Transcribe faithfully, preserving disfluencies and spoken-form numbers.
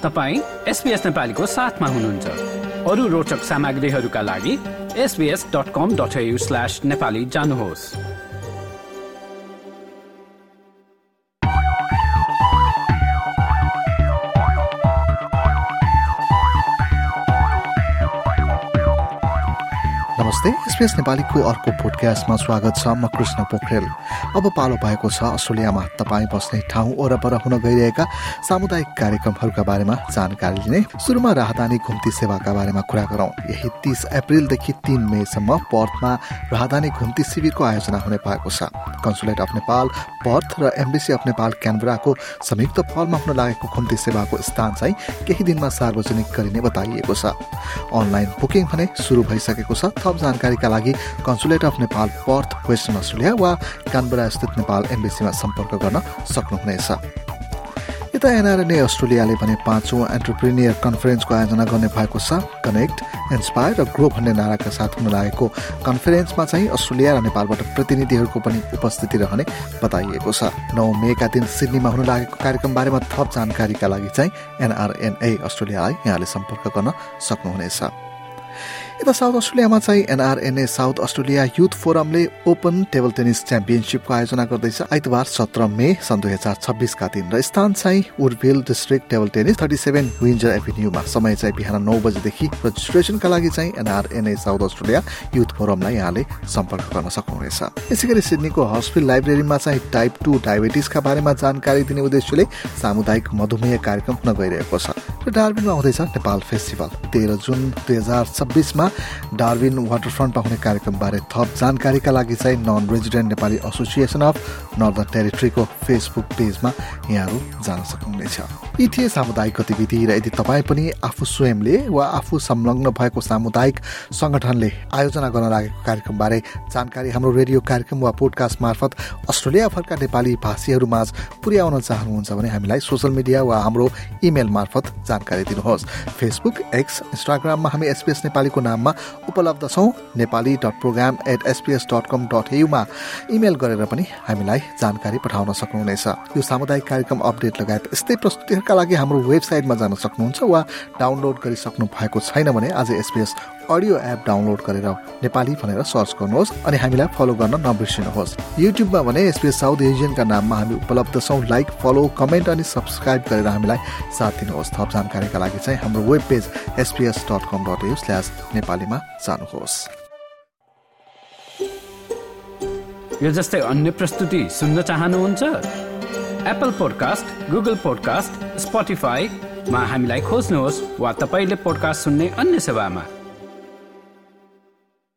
तपाईँ एसबीएस नेपालीको साथमा हुनुहुन्छ। अरू रोचक सामग्रीहरूका लागि SBS dot com dot AU slash Nepali जानुहोस्। नमस्ते, एसबीएस नेपालीको अर्को पोडकास्टमा स्वागत छ। म कृष्ण पोखरेल। अब पालो भएको छ अस्ट्रेलियामा तपाईँ बस्ने ठाउँ वरपर हुन गइरहेका सामुदायिक कार्यक्रमहरूका बारेमा जानकारी लिने। सुरुमा राहदानी घुम्ती सेवाका बारेमा कुरा गरौँ। यही तीस अप्रिलदेखि तीन मेसम्म पर्थमा राहदानी घुम्ती शिविरको आयोजना हुने भएको छ। कन्सुलेट अफ नेपाल पर्थ र एम्बेसी अफ नेपाल क्यानबराको संयुक्त पहलमा हुन लागेको घुम्ती सेवाको स्थान चाहिँ केही दिनमा सार्वजनिक गरिने बताइएको छ। अनलाइन बुकिङ भने सुरु भइसकेको छ। थप जानकारीका लागि consulate of Nepal Perth western Australia वा क्यानबरा स्थित नेपाल एम्बेसीमा सम्पर्क गर्न सक्नुहुनेछ। यता एनआरएनए अस्ट्रेलियाले भने पाँचौं एन्टरप्रेन्योर कन्फरेन्सको आयोजना गर्ने भएको छ। कनेक्ट, इन्सपायर र ग्रो भन्ने नाराका साथ हुन लागेको कन्फरेन्समा चाहिँ अस्ट्रेलिया र नेपालबाट प्रतिनिधिहरूको पनि उपस्थिति रहने बताइएको छ। नौ मेका दिन सिडनीमा हुन लागेको कार्यक्रम बारेमा थप जानकारीका लागि चाहिँ एनआरएनए अस्ट्रेलियालाई यहाँले सम्पर्क गर्न सक्नुहुनेछ। यता साउथ अस्ट्रेलियामा चाहिँ एनआरएनए साउथ अस्ट्रेलिया युथ फोरमले ओपन टेबल टेनिस च्याम्पियनसिपको आयोजना गर्दैछ। आइतबार सत्र मे सन् दुई हजार छब्बिसका दिन र स्थान चाहिँ Woodville district table tennis thirty seven Windsor एभिन्यूमा। समय चाहिँ बिहान नौ बजेदेखि। रजिस्ट्रेसनका लागि चाहिँ एनआरएनए साउथ अस्ट्रेलिया युथ फोरमलाई यहाँले सम्पर्क गर्न सक्नुहुनेछ। यसै गरी सिडनीको हस्पिटल लाइब्रेरीमा चाहिँ टाइप टू डायबिटिसका बारेमा जानकारी दिने उद्देश्यले सामुदायिक मधुमेह कार्यक्रम हुन गइरहेको छ। र डार्बिनमा हुँदैछ नेपाल फेस्टिभल। तेह्र जुन दुई हजार छब्बिसमा डार्बिन वाटरफ्रन्टमा हुने कार्यक्रमबारे थप जानकारीका लागि चाहिँ non resident Nepali association of northern टेरिटरीको फेसबुक पेजमा यहाँहरू जान सक्नुहुनेछ। यी थिए सामुदायिक गतिविधि। र यदि तपाईँ पनि आफू स्वयंले वा आफू संलग्न भएको सामुदायिक सङ्गठनले आयोजना गर्न लागेको कार्यक्रमबारे जानकारी हाम्रो रेडियो कार्यक्रम वा पोडकास्ट मार्फत अस्ट्रेलियाभरका नेपाली भाषीहरू माझ पुर्याउन चाहनुहुन्छ भने हामीलाई सोसल मिडिया वा हाम्रो इमेल मार्फत जानकारी दिनुहोस्। फेसबुक, एक्स, इन्स्टाग्राममा हामी एसपीएस नेपालीको नाममा उपलब्ध छौँ। Nepali dot program at SBS dot com dot एयुमा इमेल गरेर पनि हामीलाई जानकारी पठाउन सक्नुहुनेछ। यो सामुदायिक कार्यक्रम अपडेट लगायत यस्तै प्रस्तुतिहरूका लागि हाम्रो वेबसाइटमा जान सक्नुहुन्छ वा डाउनलोड गरिसक्नु भएको छैन भने आज एसपीएस अडियो एप डाउनलोड गरेर नेपाली भनेर सर्च गर्नुहोस् अनि हामीलाई फलो गर्न नबिर्सिनुहोस्। युट्युबमा भने एसपीएस साउथ एजियनका नाममा हामी उपलब्ध छौँ। लाइक, फलो, कमेन्ट अनि सब्सक्राइब गरेर हामीलाई साथ दिनुहोस्। थप जानकारीका लागि चाहिँ हाम्रो web page SBS dot com dot AU slash नेपालीमा जानुहोस्। यो जस्तै अन्य प्रस्तुति सुन्न चाहनुहुन्छ? एप्पल पोडकास्ट, गुगल पोडकास्ट, स्पोटिफाईमा हामीलाई खोज्नुहोस् वा तपाईँले पोडकास्ट सुन्ने अन्य सेवामा।